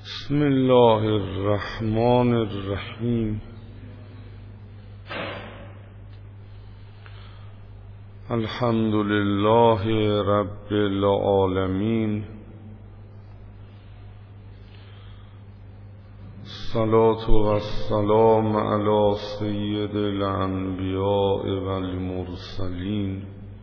بسم الله الرحمن الرحیم. الحمد لله رب العالمین. الصلاة والسلام علی سید الانبیاء والمرسلین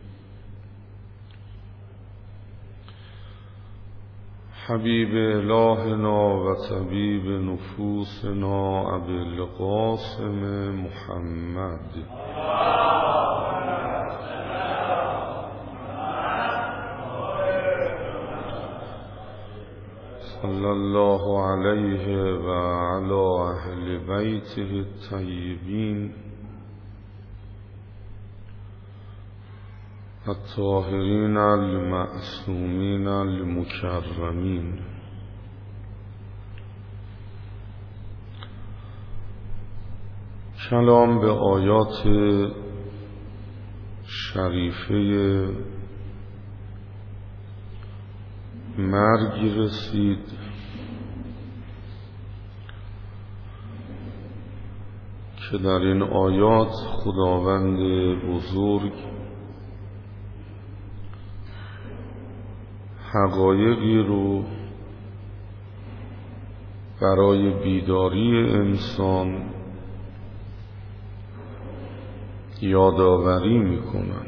حبیب الهنا و طبیب نفوسنا ابی القاسم محمد صلی الله علیه و علی اهل بیته الطیبین الطاهرین المعصومین المکرمین. کلام به آیات شریفه مرگ رسید که در این آیات خداوند بزرگ حقایقی رو برای بیداری انسان یادآوری میکنن.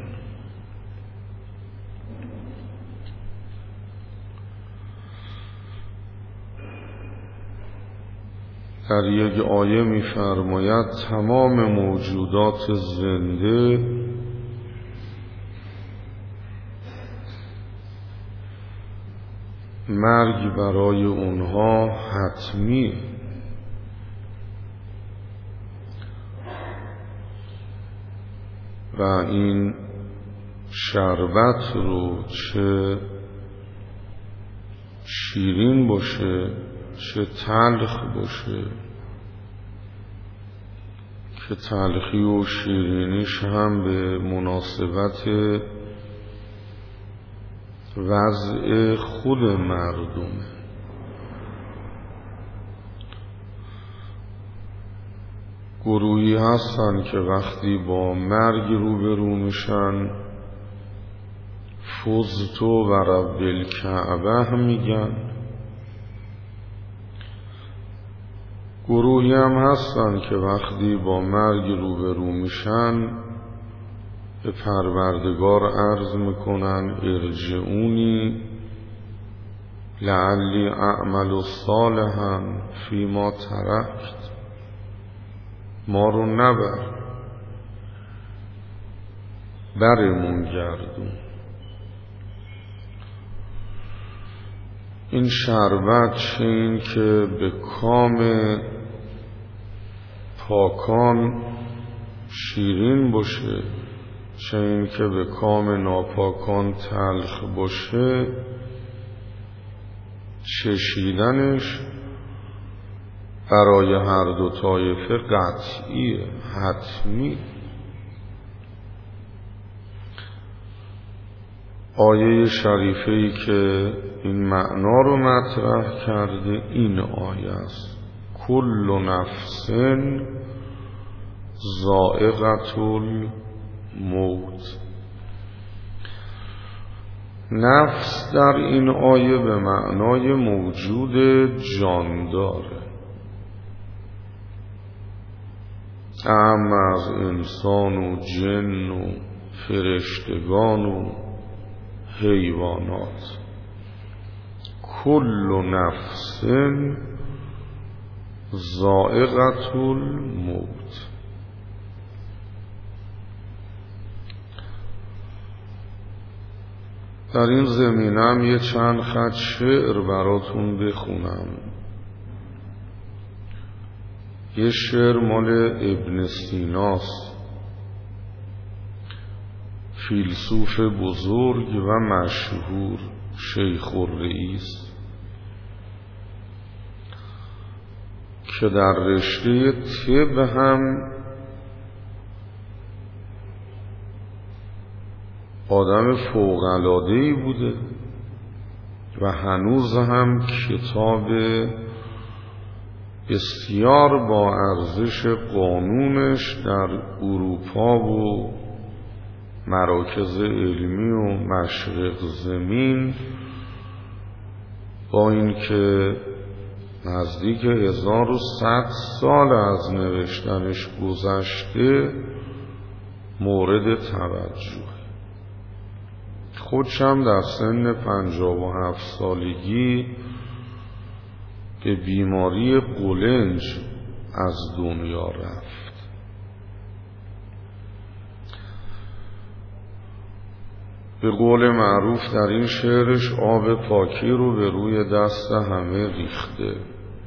در یک آیه می‌فرماید تمام موجودات زنده مرگ برای اونها حتمی و این شربت رو چه شیرین باشه چه تلخ باشه که تلخی و شیرینیش هم به مناسبت وضع خود مردمه. گروهی هستن که وقتی با مرگ روبرو میشن فزت و رب الکعبه میگن. گروهی هم هستن که وقتی با مرگ روبرو میشن به پروردگار عرض میکنن ارجعونی لعلی اعمل صالحا فیما ترکت، ما رو نبر، برمون گردون. این شربت چه این که به کام پاکان شیرین باشه چه این که به کام ناپاکان تلخ باشه، چشیدنش برای هر دو طایفه قطعیه، حتمی. آیه شریفه‌ای که این معنا رو مطرح کرده این آیه است: کل نفس ذائقة الموت. نفس در این آیه به معنای موجود جانداره، اعم از انسان و جن و فرشتگان و حیوانات. کل نفس ذائقة الموت. در این زمینم یه چند خط شعر براتون بخونم. یه شعر مال ابن سیناست، فیلسوف بزرگ و مشهور، شیخ الرئیس، که در رشته طب هم آدم فوق‌العاده‌ای بوده و هنوز هم کتاب بسیار با ارزش قانونش در اروپا و مراکز علمی و مشرق زمین، با اینکه نزدیک 1100 سال از نوشتنش گذشته، مورد توجه. خودشم در سن 57 سالگی به بیماری قولنج از دنیا رفت. به قول معروف در این شعرش آب پاکی رو به روی دست همه ریخته.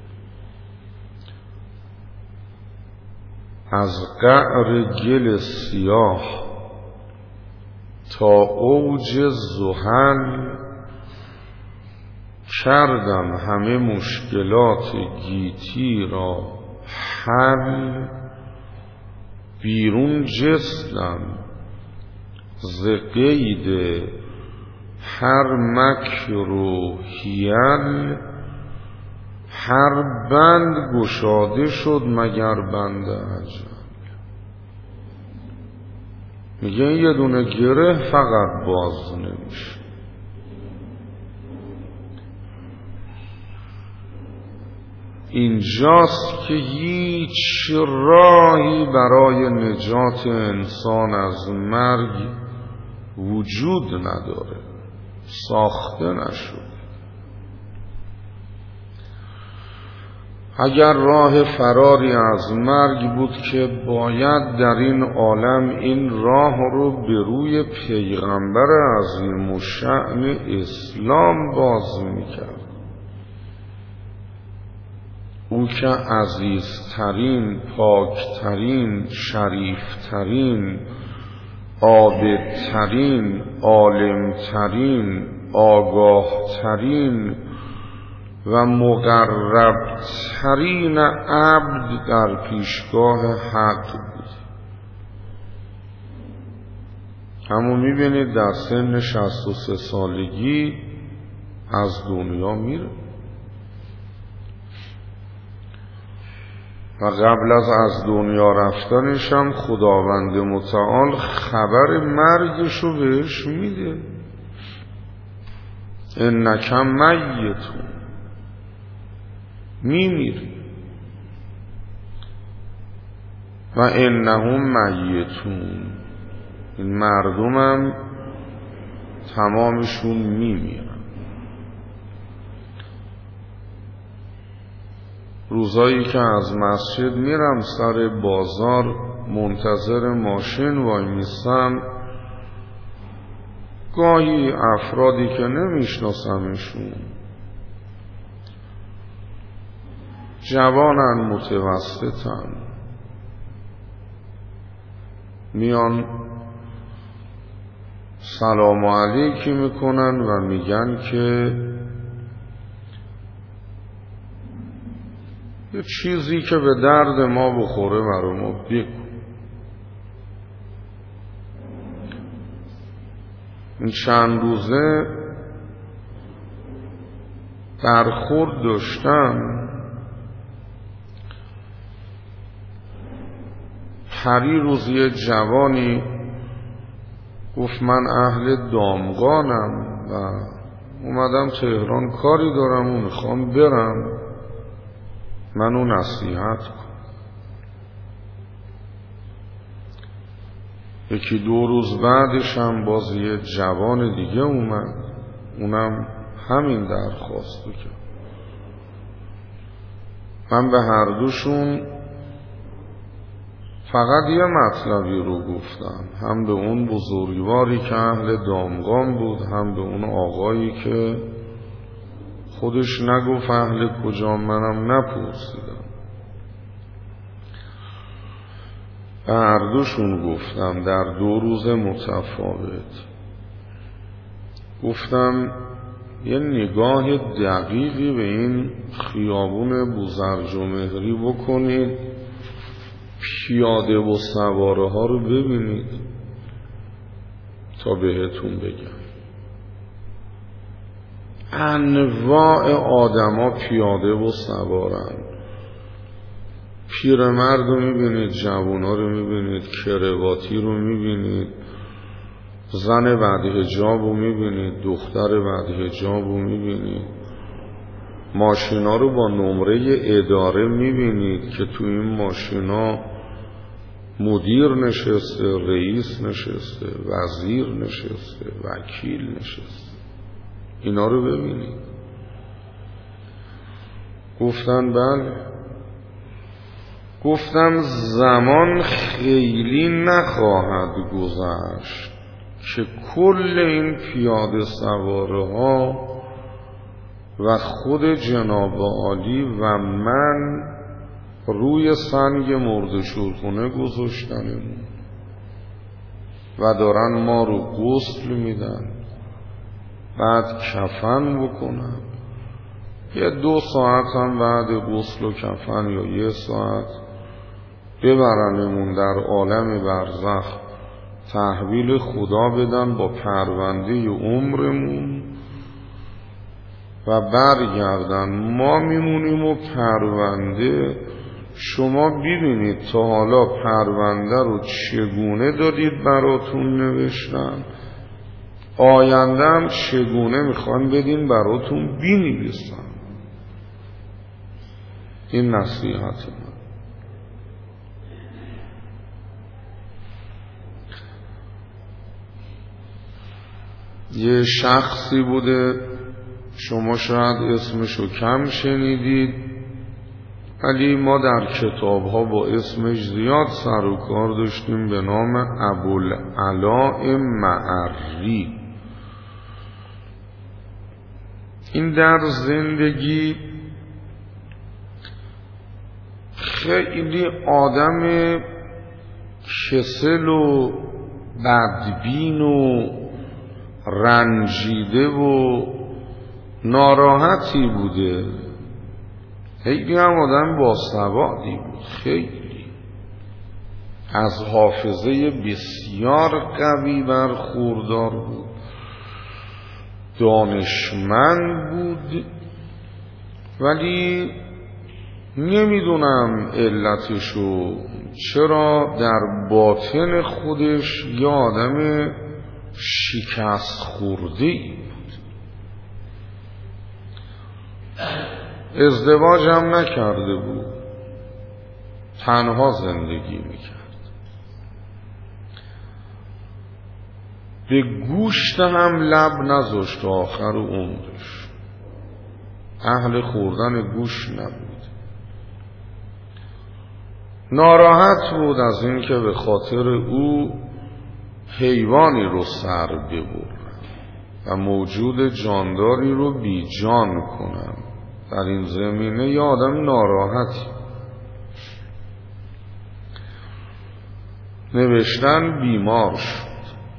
از قعر گل سیاه تا اوج زحل، کردم همه مشکلات گیتی را حل. بیرون جستم ز قید هر مکر و حیل، هر بند گشاده شد مگر بند اجل. میگه یه دونه گره فقط باز نمیشه. اینجاست که هیچ راهی برای نجات انسان از مرگ وجود نداره، ساخته نشد. اگر راه فراری از مرگ بود که باید در این عالم این راه رو به روی پیغمبر عظیم الشأن اسلام باز میکرد، او که عزیزترین، پاکترین، شریفترین، عابدترین، عالمترین، آگاهترین و مقربترین عبد در پیشگاه حق بود. اما میبینید در سن 63 سالگی از دنیا میره و قبل از دنیا رفتنش هم خداوند متعال خبر مرگشو بهش میده. انک میتون، میمیری و انهم میتون، این مردمم تمامشون میمیرن. روزایی که از مسجد میرم سر بازار منتظر ماشین وای میستم، گاهی افرادی که نمیشناسمشون، جوانن، متوسطن، میان سلام علیکی میکنن و میگن که یه چیزی که به درد ما بخوره برای ما بگو. این چند روزه برخورد داشتم، پری روز یه جوانی گفت من اهل دامغانم و اومدم تهران، کاری دارم و میخوام برم، منو نصیحت کن. یکی دو روز بعدش هم باز یه جوان دیگه اومد، اونم همین درخواستو کرد. من به هر دوشون فقط یه مطلبی رو گفتم، هم به اون بزرگواری که اهل دامغان بود، هم به اون آقایی که خودش نگفت اهل کجا، منم نپرسیدم. به هر دوشون گفتم در 2 روز متفاوت. گفتم یه نگاه دقیقی به این خیابون بوزرجمهری بکنید، پیاده و سواره ها رو ببینید تا بهتون بگم. انواع آدم ها پیاده و سوارن، پیرمرد رو میبینید، جوونا رو میبینید، کرواتی رو میبینید، زن بعد حجاب رو میبینید، دختر بعد حجاب رو میبینید، ماشینا رو با نمره اداره میبینید که تو این ماشینا مدیر نشسته، رئیس نشسته، وزیر نشسته، وکیل نشسته. اینا رو ببینید. گفتن بله. گفتم زمان خیلی نخواهد گذشت که کل این پیاده سواره ها و خود جناب عالی و من روی سنگ مرده شورخونه گذاشتنمون و دارن ما رو غسل میدن، بعد کفن بکنن، یه 2 ساعت هم بعد غسل و کفن یا 1 ساعت ببرنمون در عالم برزخ تحویل خدا بدن با پرونده عمرمون و برگردن. ما میمونیم و پرونده. شما ببینید تا حالا پرونده رو چگونه دادید براتون نوشتن، آینده هم چگونه میخوان بدین براتون بنویسن. این نصیحت من. یه شخصی بوده، شما شاید اسمشو کم شنیدید، ولی ما در کتاب‌ها با اسمش زیاد سر و کار داشتیم، به نام ابوالعلاء معری. این در زندگی خیلی آدم کسل و بدبین و رنجیده و ناراحتی بوده. خیلی هم آدم باسوادی بود، خیلی از حافظه بسیار قوی برخوردار بود، دانشمند بود، ولی نمیدونم علتشو چرا در باطن خودش یه آدم شکست خورده‌ای بود. ازدواج هم نکرده بود، تنها زندگی میکرد، به گوشت هم لب نذاشت آخر عمرش، اهل خوردن گوشت نبود. ناراحت بود از اینکه به خاطر او حیوانی رو سر ببرن و موجود جانداری رو بی جان کنن. در این زمینه یه آدم ناراحتی. نوشتن بیمار شد.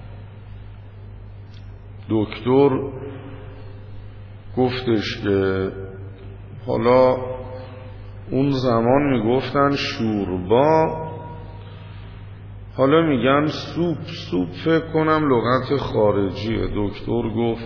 دکتر گفتش که حالا اون زمان میگفتن شوربا، حالا میگن سوپ فکر کنم لغت خارجیه. دکتر گفت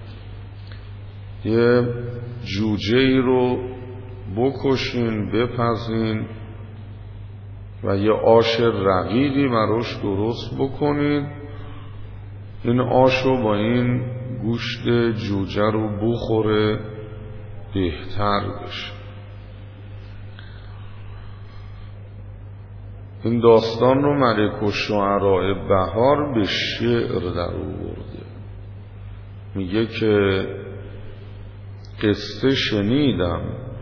یه جوجه ای رو بکشین، بپزین و یه آش رقیقی براش درست بکنید، این آش رو با این گوشت جوجه رو بخوره بهتر بشه. این داستان رو ملک الشعراء بهار به شعر در آورده. میگه که قصه شنیدم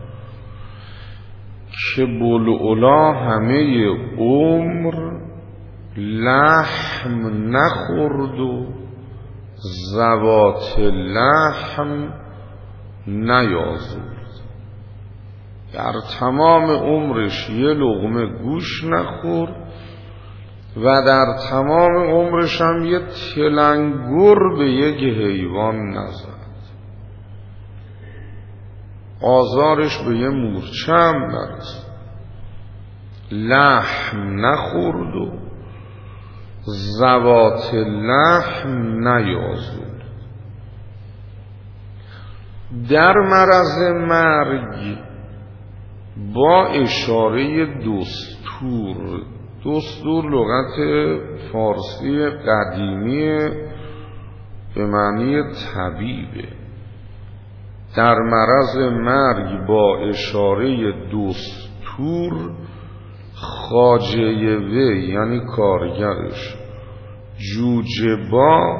که بلعلا همه عمر لحم نخورد و ذوات لحم نیازرد. در تمام عمرش یه لقمه گوش نخورد و در تمام عمرش هم یه تلنگر به یک حیوان نزد، آزارش به یه مورچه هم نرسید. لحم نخورد و ذوات لحم نیازرد. در مرض مرگ با اشاره دستور لغت فارسی قدیمی به معنی طبیبه. در معرض مرگ با اشاره دستور خواجه وی یعنی کارگرش جوجه با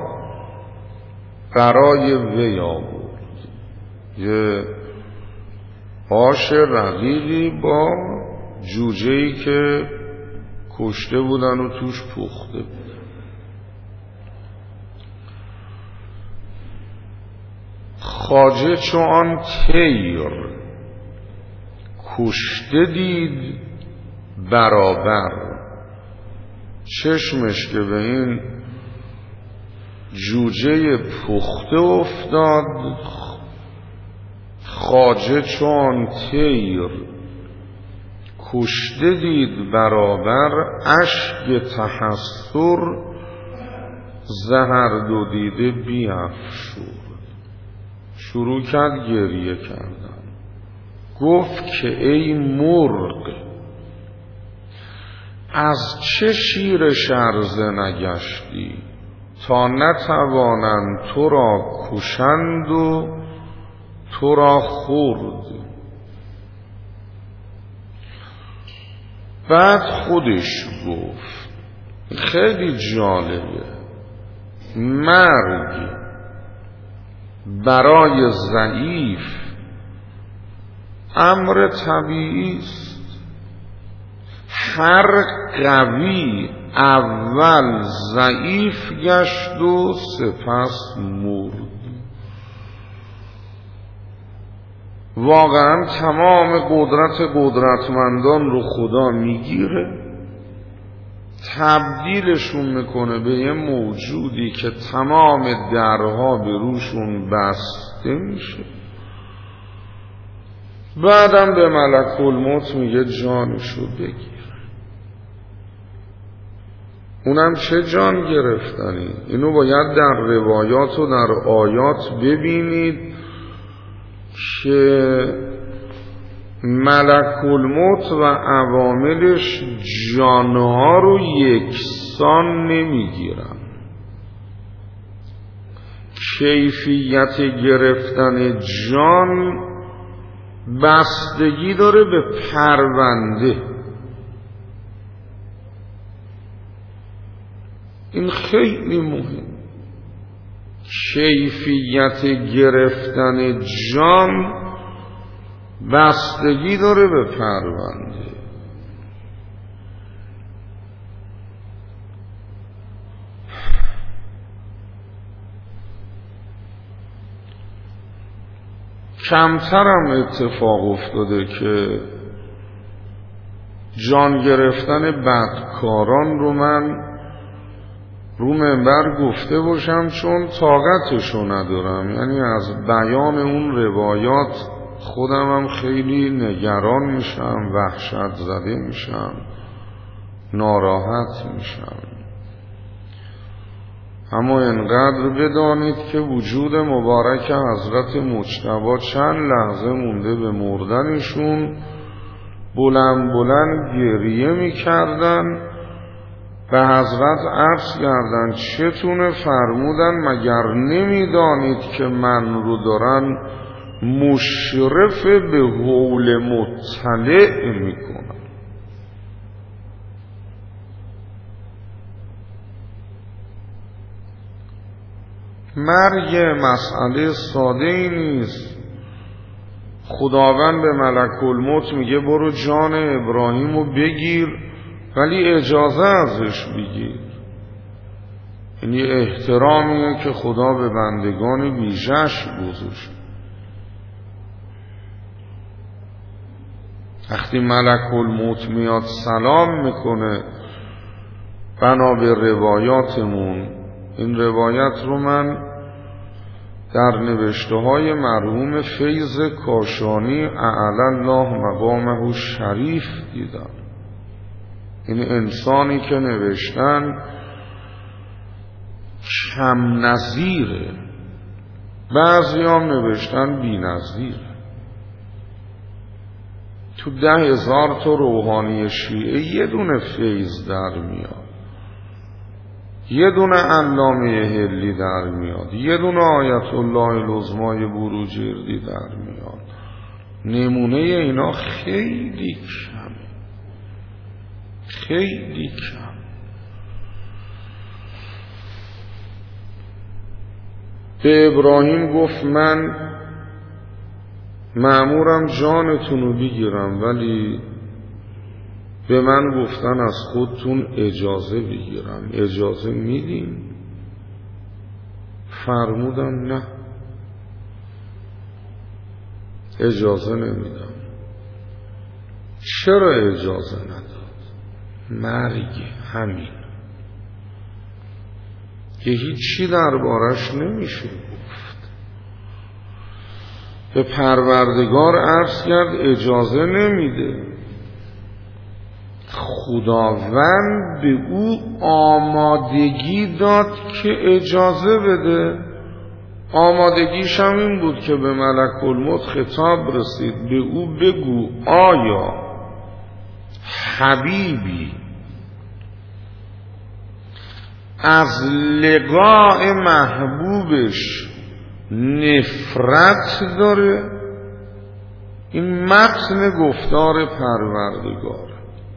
برای وی آورد، یه آش رقیقی با جوجه‌ای که کشته بودن و توش پخته بود. خواجه چون تیر کشته دید برابر، چشمش که به این جوجه پخته افتاد. خواجه چون تیر کشته دید برابر، اشک تحسر زهر دو دیده بیفشرد. شروع کرد گریه کردن. گفت که ای مرغ، از چه شیر شرزه نگشتی تا نتوانند تو را کشند و تو را خورد. بعد خودش گفت خیلی جالبه، مرگ برای ضعیف امر طبیعی است. هر قوی اول ضعیف گشت و سپس مرد. واقعا تمام قدرتمندان رو خدا میگیره، تبدیلشون میکنه به یه موجودی که تمام درها به روشون بسته میشه. بعدم به ملک الموت میگه جانشو بگیر. اونم چه جان گرفتنی؟ اینو باید در روایات و در آیات ببینید که ملک الموت و عواملش جانها رو یکسان نمیگیرن. کیفیت گرفتن جان بستگی داره به پرونده. این خیلی مهم. کیفیت گرفتن جان بستگی داره به پرونده. کمترم اتفاق افتاده که جان گرفتن بدکاران رو من رو منبر گفته باشم، چون طاقتشو ندارم. یعنی از بیان اون روایات خودم هم خیلی نگران میشم، وحشت زده میشم، ناراحت میشم. اما اینقدر بدانید که وجود مبارک حضرت مجتبی چند لحظه مونده به مردنشون بلند بلند گریه میکردن. به حضرت عرض کردند چتونه؟ فرمودن مگر نمیدانید که من رو دارن مشرف به حول مطلع میکنن. مرگ مسئله ساده ای نیست. خداوند به ملک الموت میگه برو جان ابراهیم رو بگیر، ولی اجازه ازش بگیر. این یه احترامیه که خدا به بندگان ویژه‌اش گذاشت. وقتی ملک الموت میاد سلام میکنه بنا به روایاتمون، این روایت رو من در نوشته های مرحوم فیض کاشانی اعلی الله مقامه شریف دیدم. این انسانی که نوشتن کم نظیره، بعضی هم نوشتن بی نظیره. تو 10,000 تا روحانی شیعه یه دونه فیض در میاد، یه دونه علامه حلی در میاد، یه دونه آیت الله العظمای بروجردی در میاد. نمونه اینا خیلی کمه، خیلی کم. به ابراهیم گفت من مأمورم جانتون رو بگیرم، ولی به من گفتن از خودتون اجازه بگیرم، اجازه میدین؟ فرمودم نه، اجازه نمیدم. چرا اجازه نداد؟ مرگ، همین. که هیچی دربارش نمیشه گفت. به پروردگار عرض کرد اجازه نمیده. خداوند به او آمادگی داد که اجازه بده. آمادگیش هم این بود که به ملک الموت خطاب رسید، به او بگو آیا حبیبی از لقاء محبوبش نفرت داره؟ این متن گفتار پروردگار.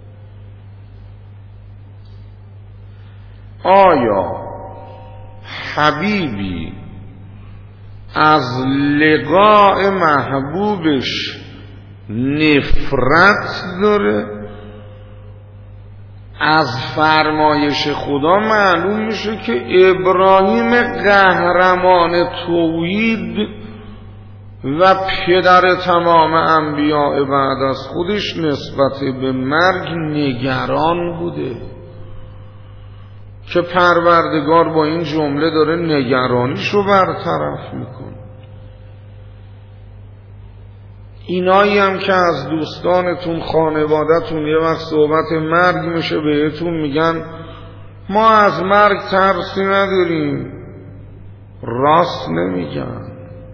آیا حبیبی از لقاء محبوبش نفرت داره؟ از فرمایش خدا معلوم میشه که ابراهیم قهرمان توحید و پدر تمام انبیاء بعد از خودش نسبت به مرگ نگران بوده، که پروردگار با این جمله داره نگرانیشو برطرف میکنه. اینایی هم که از دوستانتون خانواده‌تون یه وقت صحبت مرگ میشه بهتون میگن ما از مرگ ترسی نداریم، راست نمیگن،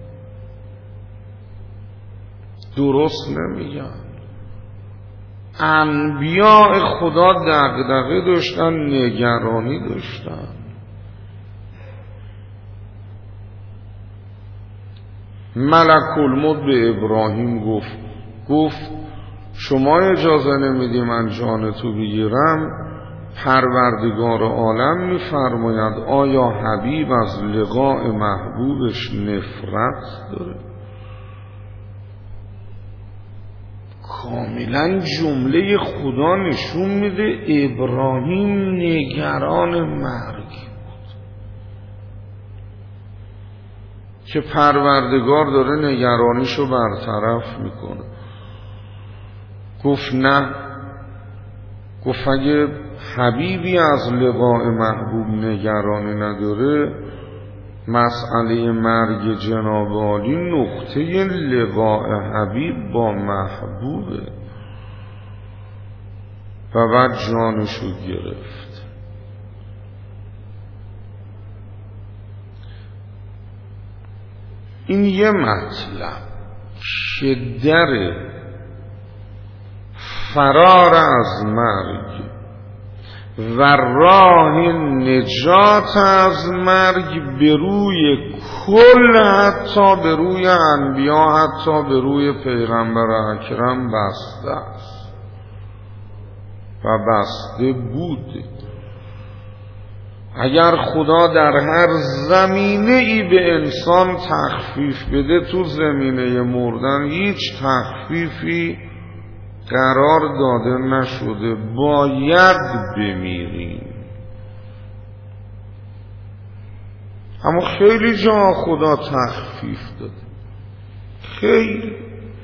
درست نمیگن. انبیاء خدا دغدغه داشتن، نگرانی داشتن. ملک الموت به ابراهیم گفت شما اجازه نمیدی من جان تو بگیرم؟ پروردگار عالم میفرماید آیا حبیب از لقاء محبوبش نفرت داره؟ کاملا جمله خدا نشون میده ابراهیم نگران مرگ بود، که پروردگار داره نگرانیشو برطرف میکنه. گفت نه. گفت اگه حبیبی از لقاء محبوب نگرانی نداره، مسئله مرگ جناب عالی نقطه لقاء حبیب با محبوبه. و بعد جانشو گرفت. این یه مطلب که در فرار از مرگ و راه نجات از مرگ به روی کل، حتی به روی انبیا، حتی به روی پیغمبر اکرم بسته است و بسته بود. اگر خدا در هر زمینه ای به انسان تخفیف بده، تو زمینه مردن هیچ تخفیفی قرار داده نشده، باید بمیریم. اما خیلی جا خدا تخفیف داده، خیلی.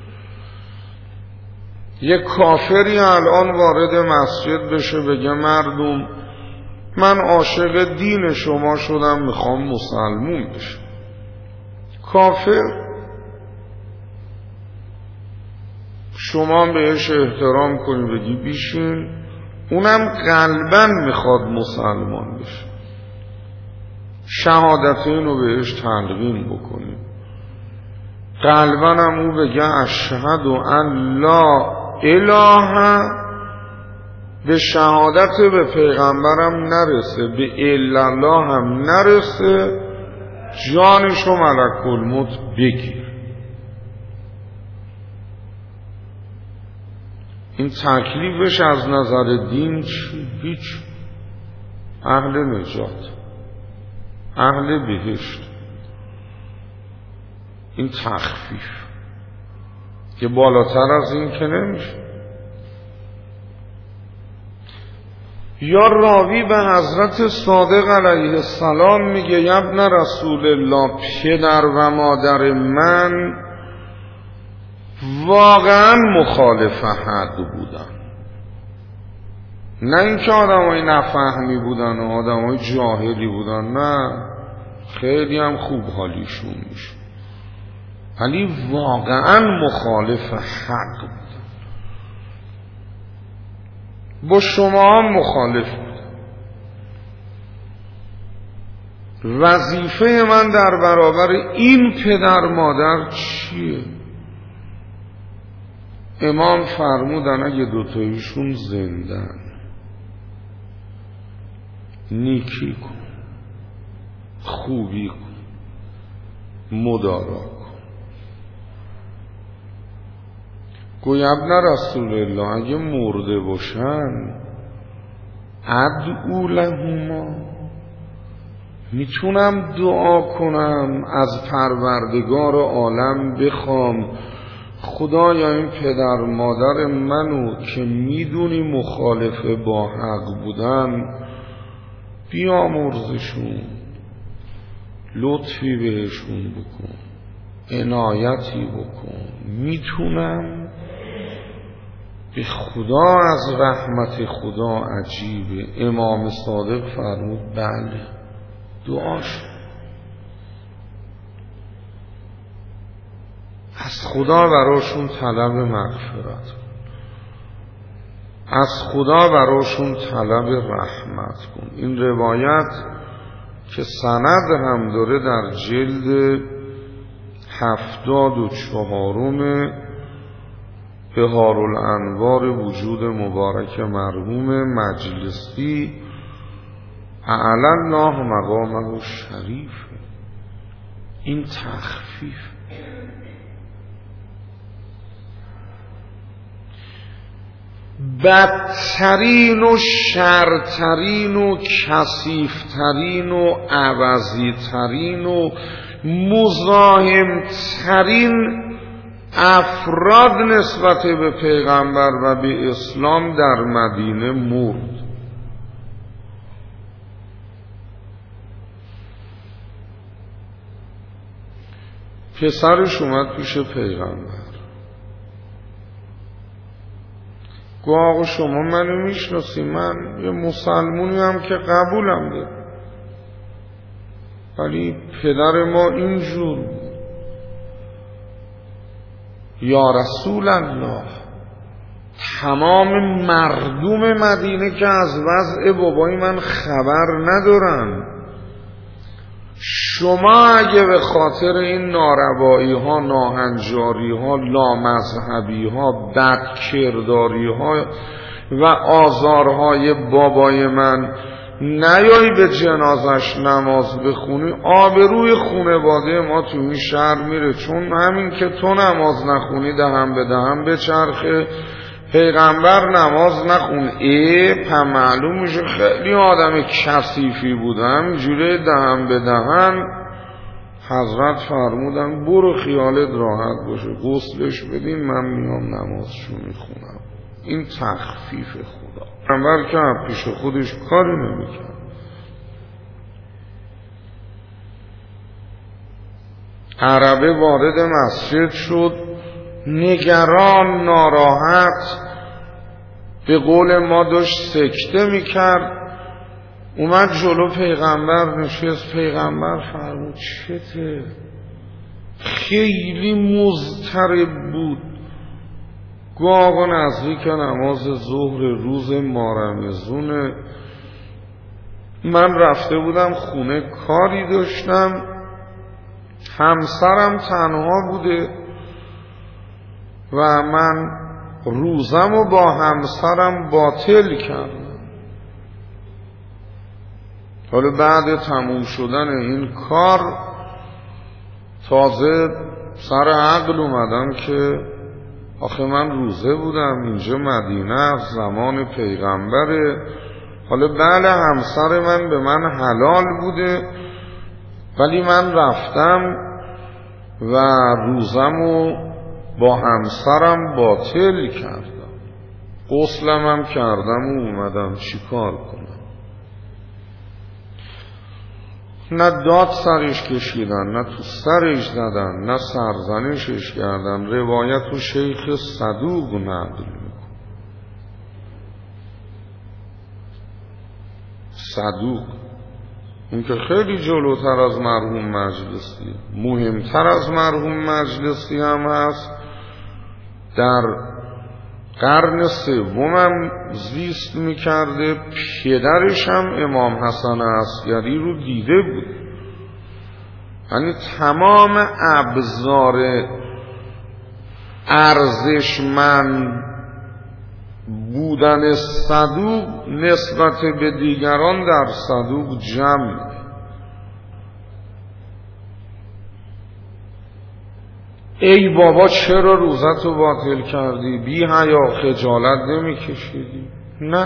یک کافری الان وارد مسجد بشه بگه مردم من عاشق دین شما شدم میخوام مسلمون بشم، کافر. شما بهش احترام کنی بگی بیشین، اونم قلباً میخواد مسلمان بشه، شهادتین رو بهش تلقین بکنی، قلباً هم او بگه اشهد ان لا اله به شهادت به پیغمبرم نرسه، به الا الله هم نرسه، جانشو ملک الموت بگیر. این تکلیفش از نظر دین هیچ. اهل نجات، اهل بهشت. این تخفیف که بالاتر از این که نمیشه. یا راوی به حضرت صادق علیه السلام میگه ابن رسول الله، پدر و مادر من واقعا مخالف حق بودن، نه اینکه آدمای نفهمی بودن و آدمای جاهلی بودن، نه، خیلی هم خوب حالیشون میشه، ولی واقعا مخالف حق بودن. با شما هم مخالف بودن. وظیفه من در برابر این پدر مادر چیه؟ امام فرمودن اگه دوتایشون زندن نیکی کن، خوبی کن، مدارا کن. گوی ابن رسول الله اگه مرده باشن ادعو لهما، میتونم دعا کنم از پروردگار عالم بخوام خدایا این پدر مادر منو که میدونی مخالف با حق بودن بیامرزشون، لطفی بهشون بکن، عنایتی بکن. میتونم؟ به خدا از رحمت خدا عجیبه. امام صادق فرمود بله، دعاش از خدا براشون طلب مغفرت کن، از خدا براشون طلب رحمت کن. این روایت که سند هم داره در جلد 74 بهار الانوار وجود مبارک مرحوم مجلسی اعلی الله مقامه شریف. این تخفیف. بدترین و شرترین و کثیفترین و عوضیترین و مزاحمترین افراد نسبت به پیغمبر و به اسلام در مدینه مرد. پسرش اومد پیش پیغمبر، گفت آقا شما منو میشناسی، من یه مسلمونی هم که قبولم داره، ولی پدر ما اینجور بود. یا رسول الله، تمام مردم مدینه که از وضع بابای من خبر ندارن، شما اگه به خاطر این ناروایی ها، ناهنجاری ها، لامذهبی ها، بدکرداری ها و آزارهای بابای من نیایی به جنازش نماز بخونی، آبروی خانواده ما تو این شهر میره، چون همین که تو نماز نخونی دهن به دهن بچرخه، پیغمبر نماز نخون، پس معلوم میشه خیلی آدم کثیفی بوده. همینجوری دهن به دهن حضرت فرمودن برو خیالت راحت باشه، غسلش بدین من میام نمازشو میخونم. این تخفیف خدا. پیغمبر که پیش خودش کاری نمیکرد. عربه وارد مسجد شد، نگران، ناراحت، به قول ما داشت سکته میکرد. اومد جلو پیغمبر نشست. پیغمبر فرمود چته؟ خیلی مضطرب بود. گفت آقا نزدیک نماز ظهر روز مارمزونه، من رفته بودم خونه کاری داشتم، همسرم تنها بوده و من روزم و با همسرم باطل کردم. حالا بعد تموم شدن این کار تازه سر عقل اومدم که آخه من روزه بودم، اینجا مدینه است، زمان پیغمبره. حالا بله همسر من به من حلال بوده، ولی من رفتم و روزمو با همسرم باطل کردم، غسلم کردم و اومدم چیکار کنم؟ نه داد سرش کشیدن، نه تو سرش زدن، نه سرزنشش کردن. روایت و شیخ صدوق نقل میکنه. صدوق این که خیلی جلوتر از مرحوم مجلسی، مهمتر از مرحوم مجلسی هم هست. در قرن سومم زیست میکرده. پدرش هم امام حسن عسکری رو دیده بود. یعنی تمام ابزار ارزشمند بودن صدوق نسبت به دیگران در صدوق جمع. ای بابا چرا روزتو باطل کردی؟ بی حیا خجالت نمی کشیدی؟ نه.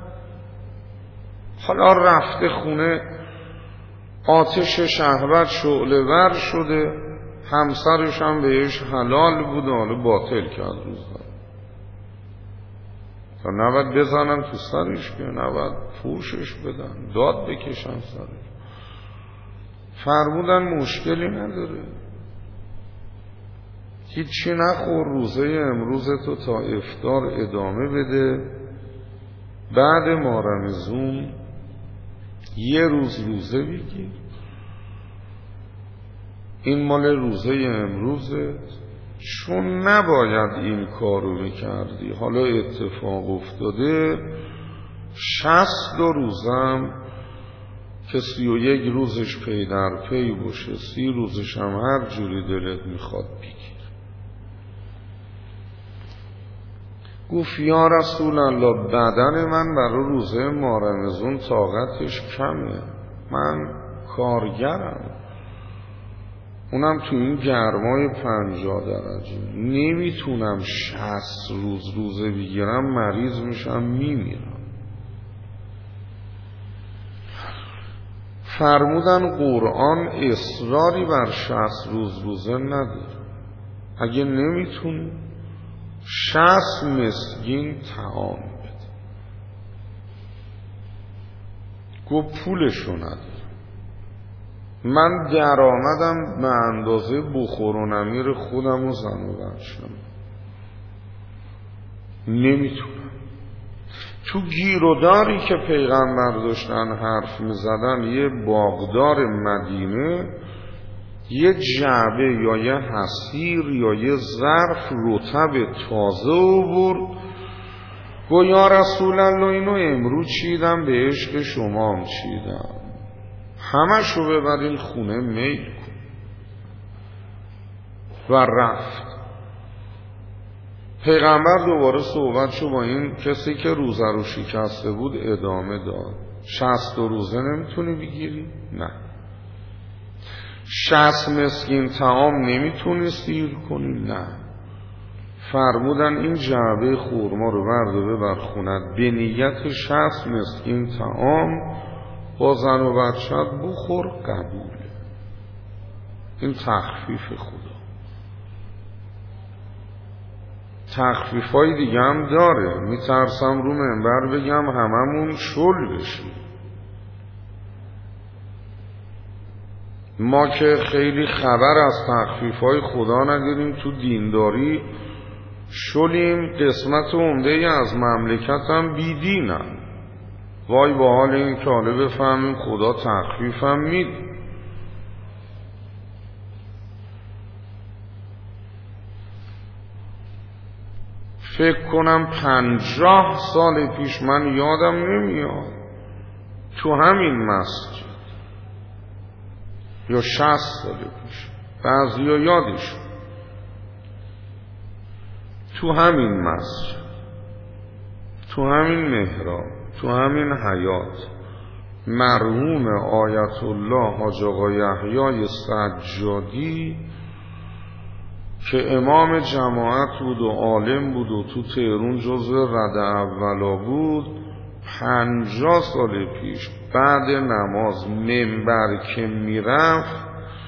حالا رفته خونه، آتش شهوت شعله ور شده، همسرش هم بهش حلال بود، حالا باطل کرد روزت. تا نباید بزنن تو سرش، که نباید فوشش بدن، داد بکشن سرش. فرمودن مشکلی نداره، هیچی نخور، روزه امروز تو تا افطار ادامه بده، بعد ماه رمضان یه روز روزه بگیر، این مال روزه امروزه، چون نباید این کارو میکردی. حالا اتفاق افتاده 62 روزم که 31 روزش پی در پی باشه، 30 روزش هم هر جوری دلت میخواد بگیر. گفت یا رسول الله بدن من برای روزه ماه رمضان طاقتش کمه، من کارگرم، اونم تو این گرمای 50 درجه نمیتونم 60 روز روزه بگیرم، مریض میشم میمیرم. فرمودن قرآن اصراری بر 60 روز روزه نداره، اگه نمیتونی 60 مسکین طعام بده. گفت پولشو نداره، من درآمدم به اندازه بخور و نمیر خودم و زن و بچه‌م، نمیتونم. تو گیروداری که پیغمبر داشتن حرف میزدن، یه باغدار مدینه یه جعبه یا یه حصیر یا یه ظرف رطب تازه آورد، گفت یا رسول الله اینو امروز چیدم، به عشق شما هم چیدم، همه شو ببرین خونه میل کن. و رفت. پیغمبر دوباره صحبتشو با این کسی که روزه رو شکسته بود ادامه داد. 60 روزه نمیتونی بگیری؟ نه. 60 مسکین طعام نمیتونی سیر کنی؟ نه. فرمودن این جعبه خورما رو برد و ببر خونت، به نیت 60 مسکین طعام با زن و بچت بخور، قبوله. این تخفیف خدا. تخفیف های دیگه هم داره، میترسم رو منبر بگم هممون شل بشیم. ما که خیلی خبر از تخفیف های خدا نداریم، تو دینداری شلیم، قسمت عمده از مملکت هم بیدینم. وای با حال این که حالا بفهمیم خدا تخفیف هم میده. فکر کنم 50 سال پیش، من یادم نمیاد، تو همین مسجد، یا 60 سال پیش، بعضی ها یادشون، تو همین مسجد، تو همین محراب، تو همین حیاط مرحوم آیت الله حاج آقا یحیی سجادی که امام جماعت بود و عالم بود و تو تهران جزو رده اولا بود، 50 سال پیش بعد نماز منبر که میرفت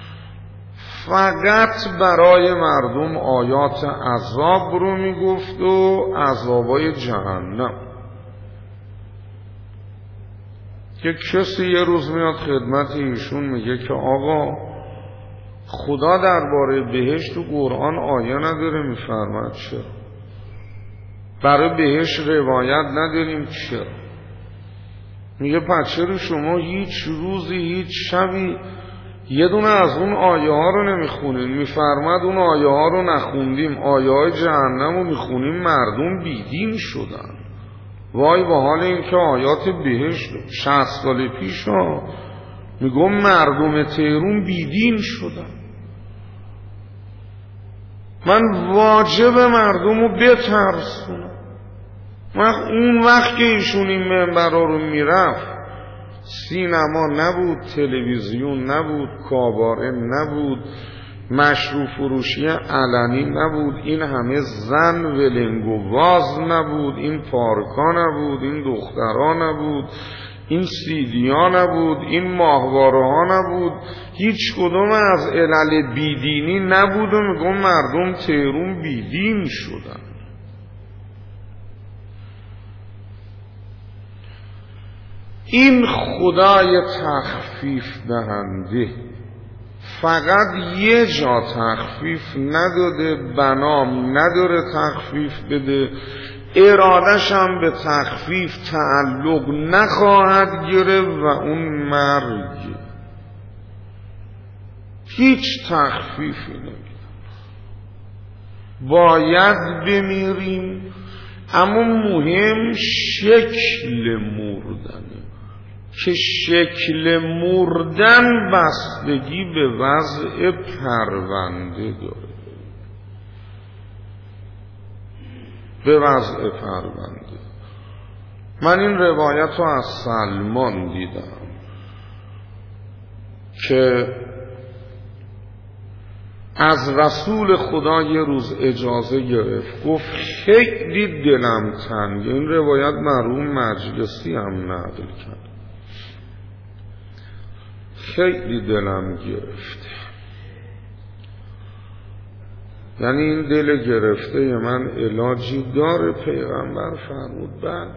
فقط برای مردم آیات عذاب رو میگفت و عذابای جهنم. که کسی یه روز میاد خدمت ایشون میگه که آقا خدا درباره بهشت تو قرآن آیه نداره، میفرماد چرا؟ برای بهشت روایت نداریم چرا؟ میگه پس چرا شما هیچ روزی هیچ شبی یه دونه از اون آیه ها رو نمیخونین؟ میفرماد اون آیه ها رو نخوندیم، آیه های جهنم رو میخونیم مردم بیدین شدن. وای با حال این که آیات بهشت 60 سال پیش ها میگم مردم تهران بیدین شدن. من واجب مردم رو بترسونم. اون وقت که ایشون این منبرها رو میرفت سینما نبود، تلویزیون نبود، کاباره نبود، مشروب فروشی علنی نبود، این همه زن ولنگ و واز نبود، این پارکا نبود، این دخترها نبود، این سیدیا نبود، این ماهواره ها نبود، هیچ کدوم از علل بیدینی نبود و میگم مردم تهران بیدین شدن. این خدای تخفیف دهنده فقط یه جا تخفیف نداده، بنام نداره تخفیف بده، ارادش هم به تخفیف تعلق نخواهد گرفت و اون مرگ. هیچ تخفیفی نمیده. باید بمیریم، اما مهم شکل مردنه که شکل مردن بستگی به وضع پرونده داره، به وضع پرونده. من این روایت رو از سلمان دیدم که از رسول خدا یه روز اجازه گرفت، گفت خیلی دلم تنگه. این روایت مرحوم مجلسی هم نقل کرد. خیلی دلم گرفته، یعنی این دل گرفته من علاجی داره؟ پیغمبر فرمود بله،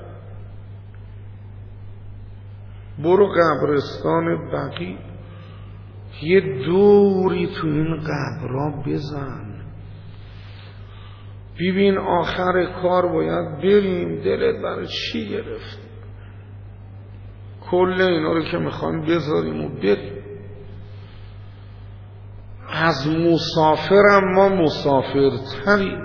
برو قبرستان بقیع یه دوری تو این قبرها بزن، ببین آخر کار باید بریم، دلت برای چی گرفت؟ کل اینا رو که میخوایم بذاریم و بریم. از مسافرم ما مسافرتریم،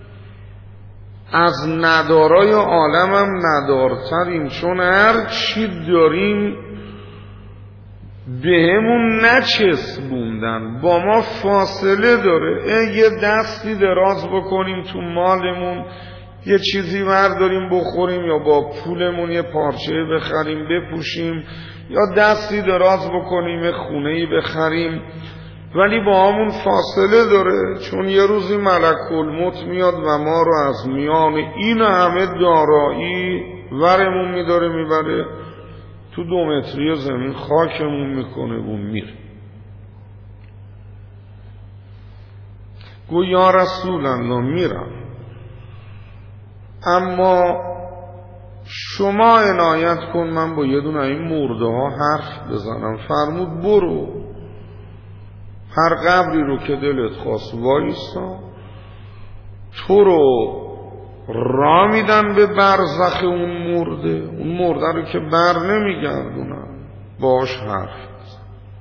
از ندارای عالمم ندارتریم، چون هر چی داریم به همون نچسبوندن، با ما فاصله داره. یه دستی دراز بکنیم تو مالمون، یه چیزی برداریم بخوریم، یا با پولمون یه پارچه بخریم بپوشیم، یا دستی دراز بکنیم یه خونه‌ای بخریم، ولی با همون فاصله داره. چون یه روزی ملک الموت میاد و ما رو از میان این همه دارایی ورمون میداره میبره تو 2 متری زمین، خاکمون میکنه و میره. گو یا رسول الله میرم، اما شما عنایت کن من با یه دونه این مرده ها حرف بزنم. فرمود برو، هر قبری رو که دلت خواست وایسا، تو رو را میدن به برزخ اون مرده رو که بر نمیگردونن، باش حرف بزن.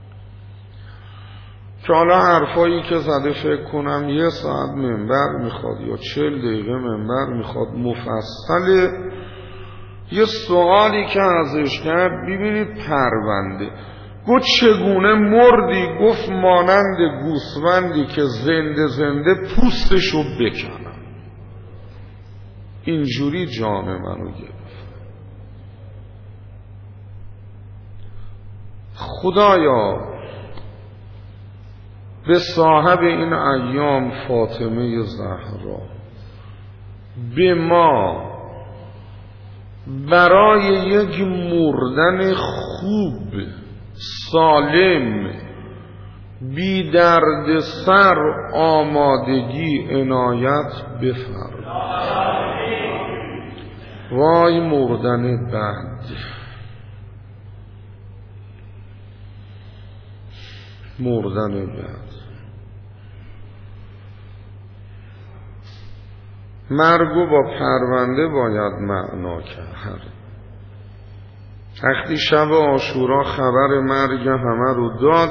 که حالا حرفایی که زده فکر کنم 1 ساعت منبر میخواد یا 40 دقیقه منبر میخواد مفصله. یه سوالی که ازش کرد، ببینید پرونده، گفت چگونه مردی؟ گفت مانند گوسفندی که زنده زنده پوستشو بکنن. اینجوری جان منو گرفت. خدایا به صاحب این ایام فاطمه زهرا، به ما برای یک مردن خوب سالم بی درد سر آمادگی عنایت بفرما. وای مردن بد، مردن بد. مرگو با پرونده باید معنا کرد. وقتی شب عاشورا خبر مرگ همه رو داد،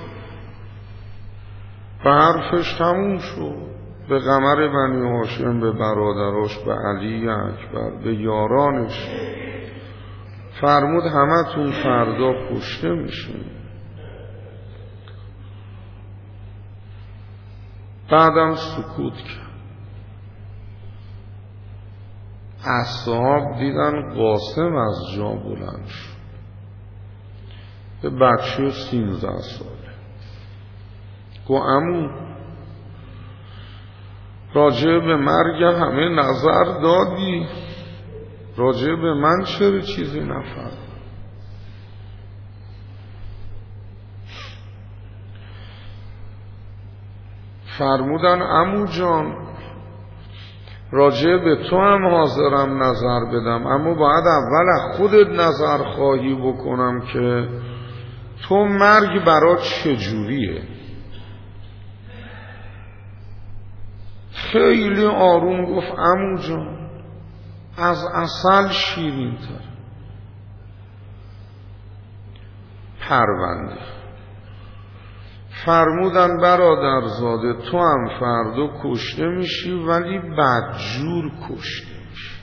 به حرفش تموم شد. به قمر بنی هاشم، به برادراش، به علی اکبر، به یارانش فرمود همه تون فردا کشته میشین. بعدم سکوت کرد. اصحاب دیدن قاسم از جا بلند شد. به بچه 13 ساله گو عمو راجع به مرگ همه نظر دادی، راجع به من چرا چیزی نفرد؟ فرمودن عمو جان راجع به تو هم حاضرم نظر بدم، اما باید اول از خودت نظر خواهی بکنم که تو مرگ برات چجوریه. خیلی آروم گفت عمو جان از عسل شیرین تر. پرونده فرمودن برادرزاده تو هم فردا کشته میشی، ولی بدجور کشته میشی.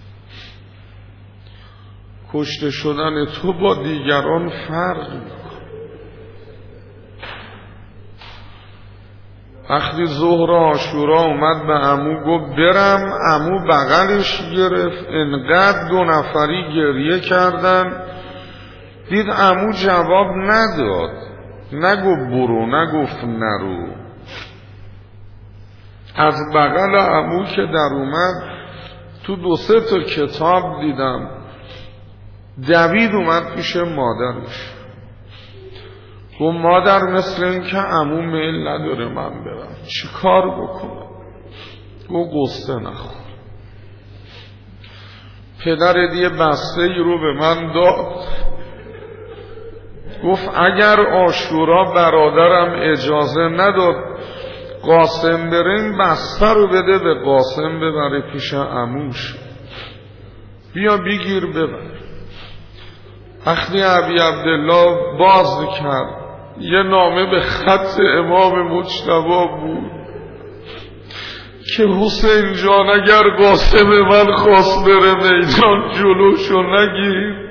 کشته شدن تو با دیگران فرق میکنه. وقتی ظهر عاشورا اومد به عمو گفت برم، عمو بغلش گرفت. انقدر 2 نفری گریه کردن، دید عمو جواب نداد، نگفت برو، نگفت نرو. از بغل عمو که در اومد تو 2-3 تا کتاب دیدم، دوید اومد پیش مادرش. گفت مادر مثل این که عمو میل نداره من برم، چی کار بکنم؟ گفت قصه نخور. پدر یه بسته ای رو به من داد، گفت اگر عاشورا برادرم اجازه نداد قاسم بره، این بسته رو بده به قاسم ببره پیش عموش، بیا بگیر ببر. وقتی ابی عبدالله باز کرد، یه نامه به خط امام مجتبی بود که حسین جان اگر قاسم من خواست بره میدان جلوشو نگیر.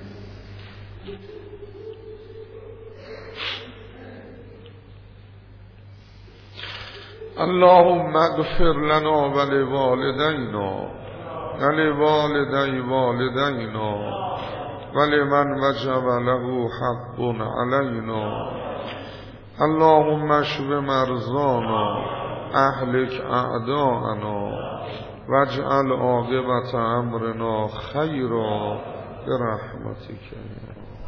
اللهم اغفر لنا ولوالدینا ولوالدی والدینا ولمن وجب له حق علینا. اللهم اشف مرضانا اهلک اعداءنا واجعل عاقبت امرنا خیرا برحمتک.